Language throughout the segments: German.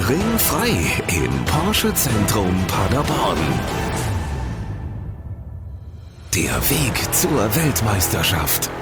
Ringfrei im Porsche Zentrum Paderborn. Der Weg zur Weltmeisterschaft.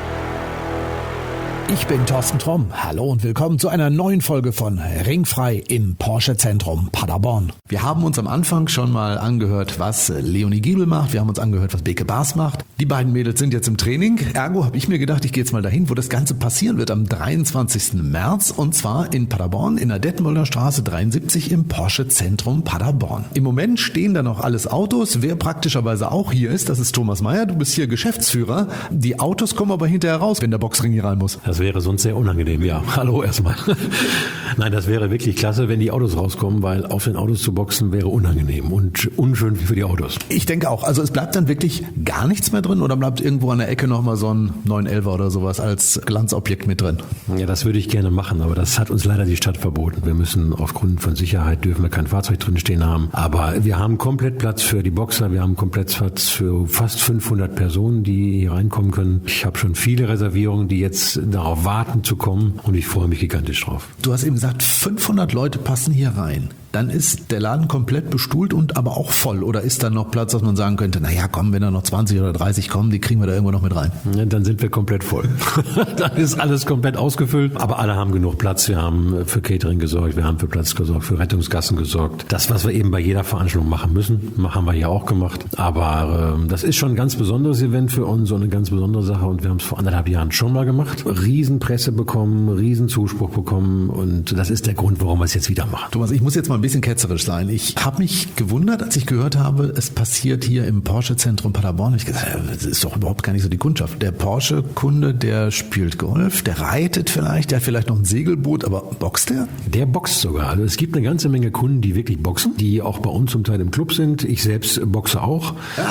Ich bin Thorsten Tromm. Hallo und willkommen zu einer neuen Folge von Ringfrei im Porsche Zentrum Paderborn. Wir haben uns am Anfang schon mal angehört, was Leonie Giebel macht. Wir haben uns angehört, was Beke Baas macht. Die beiden Mädels sind jetzt im Training. Ergo habe ich mir gedacht, ich gehe jetzt mal dahin, wo das Ganze passieren wird am 23. März. Und zwar in Paderborn in der Detmolder Straße 73 im Porsche Zentrum Paderborn. Im Moment stehen da noch alles Autos. Wer praktischerweise auch hier ist, das ist Thomas Meyer. Du bist hier Geschäftsführer. Die Autos kommen aber hinterher raus, wenn der Boxring hier rein muss. Das wäre sonst sehr unangenehm, ja. Hallo erstmal. Nein, das wäre wirklich klasse, wenn die Autos rauskommen, weil auf den Autos zu boxen wäre unangenehm und unschön für die Autos. Ich denke auch. Also es bleibt dann wirklich gar nichts mehr drin oder bleibt irgendwo an der Ecke nochmal so ein 911er oder sowas als Glanzobjekt mit drin? Ja, das würde ich gerne machen, aber das hat uns leider die Stadt verboten. Wir müssen aufgrund von Sicherheit, dürfen wir kein Fahrzeug drin stehen haben. Aber wir haben komplett Platz für die Boxer, wir haben komplett Platz für fast 500 Personen, die hier reinkommen können. Ich habe schon viele Reservierungen, die jetzt darauf warten zu kommen und ich freue mich gigantisch drauf. Du hast eben gesagt, 500 Leute passen hier rein. Dann ist der Laden komplett bestuhlt und aber auch voll. Oder ist da noch Platz, dass man sagen könnte, naja, komm, wenn da noch 20 oder 30 kommen, die kriegen wir da irgendwo noch mit rein? Ja, dann sind wir komplett voll. Dann ist alles komplett ausgefüllt. Aber alle haben genug Platz. Wir haben für Catering gesorgt, wir haben für Platz gesorgt, für Rettungsgassen gesorgt. Das, was wir eben bei jeder Veranstaltung machen müssen, haben wir hier auch gemacht. Aber das ist schon ein ganz besonderes Event für uns und eine ganz besondere Sache. Und wir haben es vor 1,5 Jahren schon mal gemacht. Riesenpresse bekommen, Riesenzuspruch bekommen. Und das ist der Grund, warum wir es jetzt wieder machen. Thomas, ich muss jetzt mal ein bisschen ketzerisch sein. Ich habe mich gewundert, als ich gehört habe, es passiert hier im Porsche Zentrum Paderborn. Ich habe gesagt, das ist doch überhaupt gar nicht so die Kundschaft. Der Porsche-Kunde, der spielt Golf, der reitet vielleicht, der hat vielleicht noch ein Segelboot, aber boxt der? Der boxt sogar. Also es gibt eine ganze Menge Kunden, die wirklich boxen, die auch bei uns zum Teil im Club sind. Ich selbst boxe auch.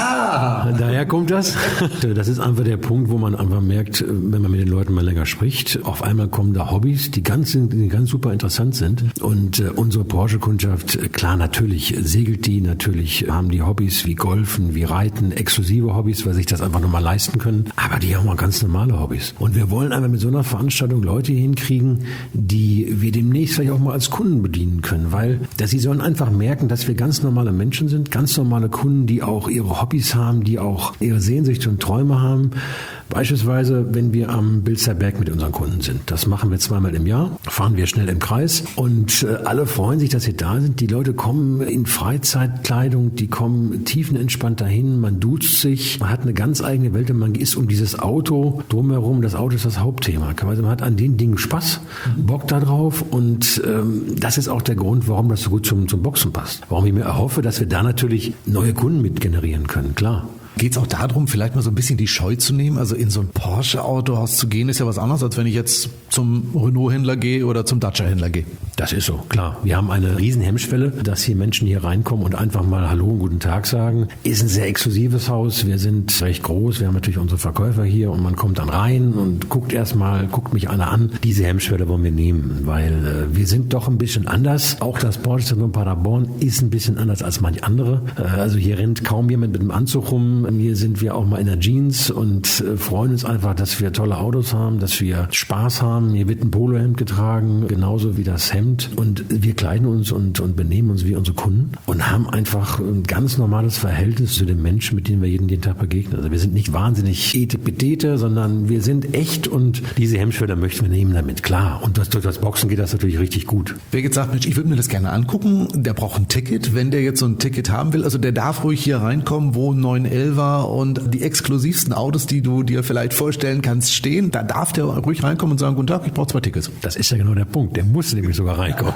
Ah! Daher kommt das. Das ist einfach der Punkt, wo man einfach merkt, wenn man mit den Leuten mal länger spricht, auf einmal kommen da Hobbys, die ganz super interessant sind. Und unsere Porsche-Kundschaft, klar, natürlich segelt die, natürlich haben die Hobbys wie Golfen, wie Reiten, exklusive Hobbys, weil sich das einfach nochmal leisten können. Aber die haben auch ganz normale Hobbys. Und wir wollen einfach mit so einer Veranstaltung Leute hinkriegen, die wir demnächst vielleicht auch mal als Kunden bedienen können, weil sie sollen einfach merken, dass wir ganz normale Menschen sind, ganz normale Kunden, die auch ihre Hobbys haben, die auch ihre Sehnsüchte und Träume haben. Beispielsweise, wenn wir am Bilzer Berg mit unseren Kunden sind. Das machen wir 2-mal im Jahr, fahren wir schnell im Kreis und alle freuen sich, dass sie da sind. Die Leute kommen in Freizeitkleidung, die kommen tiefenentspannt dahin, man duzt sich, man hat eine ganz eigene Welt und man ist um dieses Auto drumherum. Das Auto ist das Hauptthema. Man hat an den Dingen Spaß, Bock da drauf und das ist auch der Grund, warum das so gut zum Boxen passt. Warum ich mir erhoffe, dass wir da natürlich neue Kunden mit generieren können, klar. Geht es auch darum, vielleicht mal so ein bisschen die Scheu zu nehmen? Also in so ein Porsche-Autohaus zu gehen, ist ja was anderes, als wenn ich jetzt zum Renault-Händler gehe oder zum Dacia-Händler gehe. Das ist so, klar. Wir haben eine riesen Hemmschwelle, dass hier Menschen hier reinkommen und einfach mal Hallo und guten Tag sagen. Ist ein sehr exklusives Haus. Wir sind recht groß. Wir haben natürlich unsere Verkäufer hier und man kommt dann rein und guckt mich einer an. Diese Hemmschwelle wollen wir nehmen, weil wir sind doch ein bisschen anders. Auch das Porsche Zentrum Paderborn ist ein bisschen anders als manch andere. Also hier rennt kaum jemand mit einem Anzug rum. Hier sind wir auch mal in der Jeans und freuen uns einfach, dass wir tolle Autos haben, dass wir Spaß haben. Hier wird ein Polohemd getragen, genauso wie das Hemd. Und wir kleiden uns und benehmen uns wie unsere Kunden und haben einfach ein ganz normales Verhältnis zu den Menschen, mit denen wir jeden Tag begegnen. Also wir sind nicht wahnsinnig etepetete, sondern wir sind echt und diese Hemmschwelle möchten wir nehmen damit, klar. Und durch das Boxen geht das natürlich richtig gut. Wer jetzt sagt, Mensch, ich würde mir das gerne angucken, der braucht ein Ticket. Wenn der jetzt so ein Ticket haben will, also der darf ruhig hier reinkommen, wo 911 und die exklusivsten Autos, die du dir vielleicht vorstellen kannst, stehen, da darf der ruhig reinkommen und sagen, guten Tag, ich brauche 2 Tickets. Das ist ja genau der Punkt. Der muss nämlich sogar reinkommen.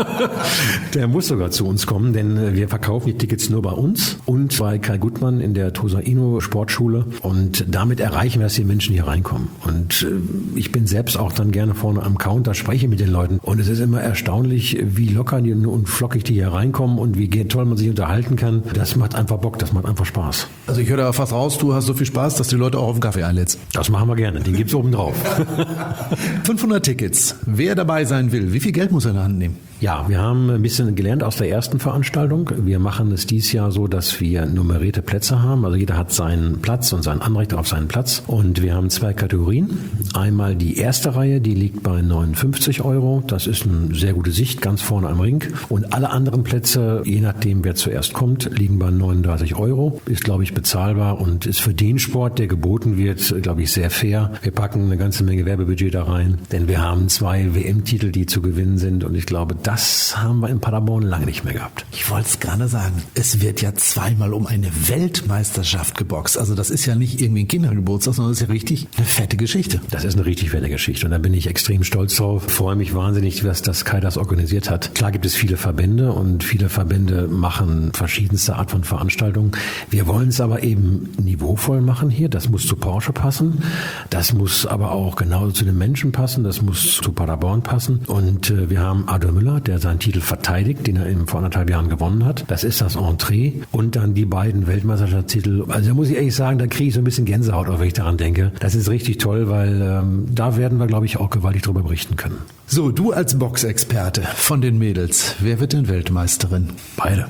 Der muss sogar zu uns kommen, denn wir verkaufen die Tickets nur bei uns und bei Kai Gutmann in der Tosaino Sportschule und damit erreichen wir, dass die Menschen hier reinkommen. Und ich bin selbst auch dann gerne vorne am Counter, spreche mit den Leuten und es ist immer erstaunlich, wie locker und flockig die hier reinkommen und wie toll man sich unterhalten kann. Das macht einfach Bock, das macht einfach Spaß. Also ich höre da fast raus, du hast so viel Spaß, dass die Leute auch auf den Kaffee einlädst. Das machen wir gerne, den gibt's oben drauf. 500 Tickets. Wer dabei sein will, wie viel Geld muss er in der Hand nehmen? Ja, wir haben ein bisschen gelernt aus der ersten Veranstaltung. Wir machen es dieses Jahr so, dass wir nummerierte Plätze haben. Also jeder hat seinen Platz und sein Anrecht auf seinen Platz. Und wir haben 2 Kategorien. Einmal die erste Reihe, die liegt bei 59 €. Das ist eine sehr gute Sicht, ganz vorne am Ring. Und alle anderen Plätze, je nachdem wer zuerst kommt, liegen bei 39 €. Ist, glaube ich, bezahlbar und ist für den Sport, der geboten wird, glaube ich, sehr fair. Wir packen eine ganze Menge Werbebudget da rein, denn wir haben 2 WM-Titel, die zu gewinnen sind. Und ich glaube, das haben wir in Paderborn lange nicht mehr gehabt. Ich wollte es gerade sagen, es wird ja zweimal um eine Weltmeisterschaft geboxt. Also das ist ja nicht irgendwie ein Kindergeburtstag, sondern das ist ja richtig eine fette Geschichte. Das ist eine richtig fette Geschichte und da bin ich extrem stolz drauf. Freue mich wahnsinnig, dass Kai das organisiert hat. Klar gibt es viele Verbände und viele Verbände machen verschiedenste Art von Veranstaltungen. Wir wollen es aber eben niveauvoll machen hier. Das muss zu Porsche passen. Das muss aber auch genauso zu den Menschen passen. Das muss zu Paderborn passen. Und wir haben Adolf Müller, der seinen Titel verteidigt, den er eben vor 1,5 Jahren gewonnen hat. Das ist das Entree. Und dann die beiden Weltmeisterschaftstitel. Also da muss ich ehrlich sagen, da kriege ich so ein bisschen Gänsehaut, auch wenn ich daran denke. Das ist richtig toll, weil da werden wir, glaube ich, auch gewaltig drüber berichten können. So, du als Boxexperte von den Mädels, wer wird denn Weltmeisterin? Beide.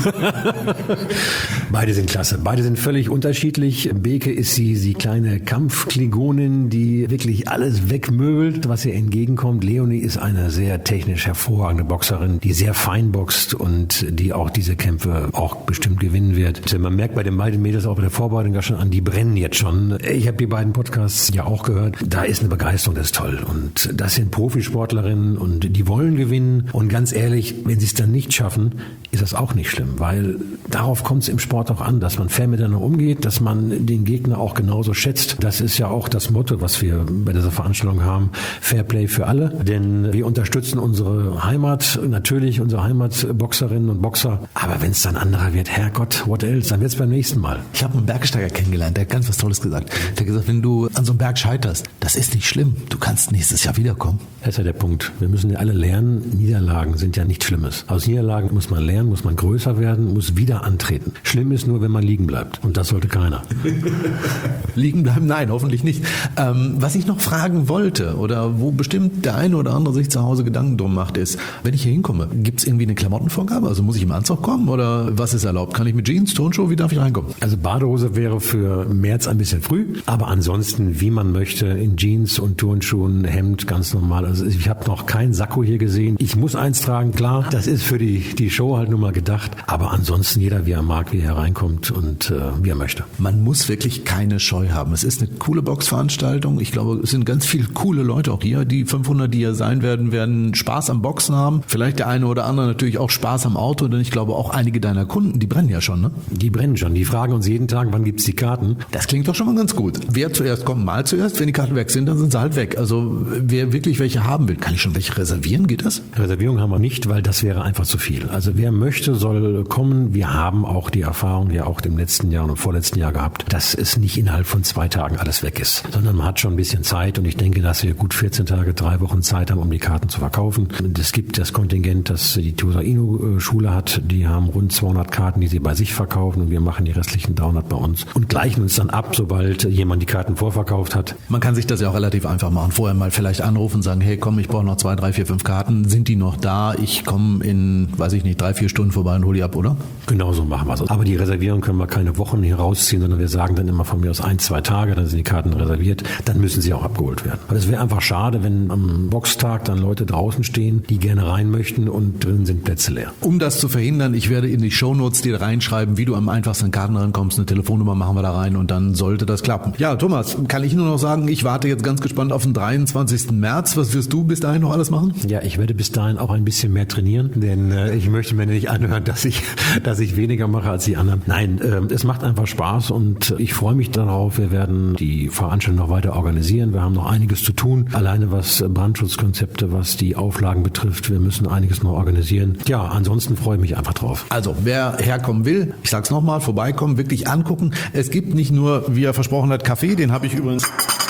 Beide sind klasse. Beide sind völlig unterschiedlich. Beke ist die kleine Kampfklingonin, die wirklich alles wegmöbelt, was ihr entgegenkommt. Leonie ist eine sehr technisch hervorragende Boxerin, die sehr fein boxt und die auch diese Kämpfe auch bestimmt gewinnen wird. Man merkt bei den beiden Mädels auch bei der Vorbereitung schon an, die brennen jetzt schon. Ich habe die beiden Podcasts ja auch gehört. Da ist eine Begeisterung, das ist toll. Und das sind Profisportlerinnen und die wollen gewinnen. Und ganz ehrlich, wenn sie es dann nicht schaffen, ist das auch nicht schlimm, weil darauf kommt es im Sport auch an, dass man fair miteinander umgeht, dass man den Gegner auch genauso schätzt. Das ist ja auch das Motto, was wir bei dieser Veranstaltung haben. Fair Play für alle, denn wir unterstützen unsere Heimat, natürlich unsere Heimatboxerinnen und Boxer. Aber wenn es dann anderer wird, Herrgott, what else, dann wird es beim nächsten Mal. Ich habe einen Bergsteiger kennengelernt, der hat ganz was Tolles gesagt. Der hat gesagt, wenn du an so einem Berg scheiterst, das ist nicht schlimm, du kannst nächstes Jahr wiederkommen. Das ist ja der Punkt. Wir müssen ja alle lernen, Niederlagen sind ja nichts Schlimmes. Aus Niederlagen muss man lernen, muss man größer werden, muss wieder antreten. Schlimm ist nur, wenn man liegen bleibt. Und das sollte keiner. Liegen bleiben? Nein, hoffentlich nicht. Was ich noch fragen wollte oder wo bestimmt der eine oder andere sich zu Hause Gedanken drum macht, ist, wenn ich hier hinkomme, gibt es irgendwie eine Klamottenvorgabe? Also muss ich im Anzug kommen oder was ist erlaubt? Kann ich mit Jeans, Turnschuhe, wie darf ich reinkommen? Also Badehose wäre für März ein bisschen früh, aber ansonsten, wie man möchte, in Jeans und Turnschuhen, Hemd, ganz normal. Also ich habe noch keinen Sakko hier gesehen. Ich muss eins tragen, klar, das ist für die Show halt nun mal gedacht, aber ansonsten jeder, wie er mag, wie er hereinkommt und wie er möchte. Man muss wirklich keine Scheu haben. Es ist eine coole Boxveranstaltung. Ich glaube, es sind ganz viele coole Leute auch hier. Die 500, die hier sein werden Spaß am Boxen haben. Vielleicht der eine oder andere natürlich auch Spaß am Auto, denn ich glaube auch einige deiner Kunden, die brennen ja schon, ne? Die brennen schon. Die fragen uns jeden Tag, wann gibt's die Karten? Das klingt doch schon mal ganz gut. Wer zuerst kommt, mal zuerst. Wenn die Karten weg sind, dann sind sie halt weg. Also wer wirklich welche haben will, kann ich schon welche reservieren? Geht das? Reservierung haben wir nicht, weil das wäre einfach zu viel. Also wer möchte, soll kommen. Wir haben auch die Erfahrung, ja auch im letzten Jahr und im vorletzten Jahr gehabt, dass es nicht innerhalb von 2 Tagen alles weg ist, sondern man hat schon ein bisschen Zeit und ich denke, dass wir gut 14 Tage, 3 Wochen Zeit haben, um die Karten zu verkaufen. Es gibt das Kontingent, das die Tosa-Inu-Schule hat, die haben rund 200 Karten, die sie bei sich verkaufen und wir machen die restlichen 300 bei uns und gleichen uns dann ab, sobald jemand die Karten vorverkauft hat. Man kann sich das ja auch relativ einfach machen. Vorher mal vielleicht anrufen und sagen, hey komm, ich brauche noch 2, 3, 4, 5 Karten. Sind die noch da? Ich komme in, weiß ich nicht, 3, 4 Stunden vorbei und hole die ab, oder? Genau so machen wir es. Aber die Reservierung können wir keine Wochen hier rausziehen, sondern wir sagen dann immer von mir aus 1, 2 Tage, dann sind die Karten reserviert, dann müssen sie auch abgeholt werden. Weil es wäre einfach schade, wenn am Boxtag dann Leute draußen stehen, die gerne rein möchten und drin sind Plätze leer. Um das zu verhindern, ich werde in die Shownotes dir reinschreiben, wie du am einfachsten an Karten rankommst, eine Telefonnummer machen wir da rein und dann sollte das klappen. Ja, Thomas, kann ich nur noch sagen, ich warte jetzt ganz gespannt auf den 23. März. Was wirst du bis dahin noch alles machen? Ja, ich werde bis dahin auch ein bisschen mehr trainieren, denn ich möchte mir nicht anhören, dass ich weniger mache als die anderen. Nein, es macht einfach Spaß und ich freue mich darauf. Wir werden die Veranstaltung noch weiter organisieren. Wir haben noch einiges zu tun. Alleine was Brandschutzkonzepte, was die Auflagen betrifft. Wir müssen einiges noch organisieren. Ja, ansonsten freue ich mich einfach drauf. Also, wer herkommen will, ich sag's nochmal, vorbeikommen, wirklich angucken. Es gibt nicht nur, wie er versprochen hat, Kaffee, den habe ich übrigens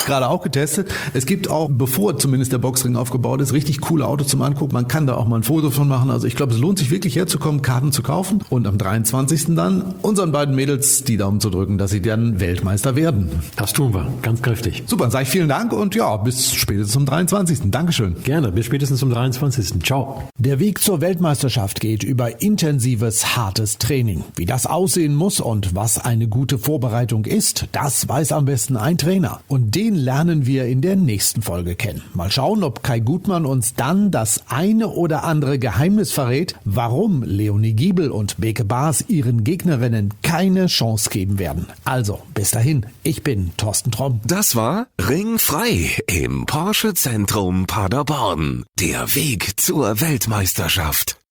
gerade auch getestet. Es gibt auch, bevor zumindest der Boxring aufgebaut ist, richtig coole Autos zum Angucken. Man kann da auch mal ein Foto von machen. Also ich glaube, es lohnt sich wirklich herzukommen, Karten zu kaufen und am 23. dann unseren beiden Mädels die Daumen zu drücken, dass sie dann Weltmeister werden. Das tun wir, ganz kräftig. Super, dann sage ich vielen Dank und ja, bis spätestens zum 23. Dankeschön. Gerne, bis spätestens zum 23. Ciao. Der Weg zur Weltmeisterschaft geht über intensives, hartes Training. Wie das aussehen muss und was eine gute Vorbereitung ist, das weiß am besten ein Trainer. Und den lernen wir in der nächsten Folge kennen. Mal schauen, ob Kai Gutmann uns dann das eine oder andere Geheimnis verrät, warum Leonie Giebel und Beke Baas ihren Gegnerinnen keine Chance geben werden. Also, bis dahin, ich bin Thorsten Tromm. Das war Ringfrei im Porsche Zentrum Paderborn. Der Weg zur Weltmeisterschaft.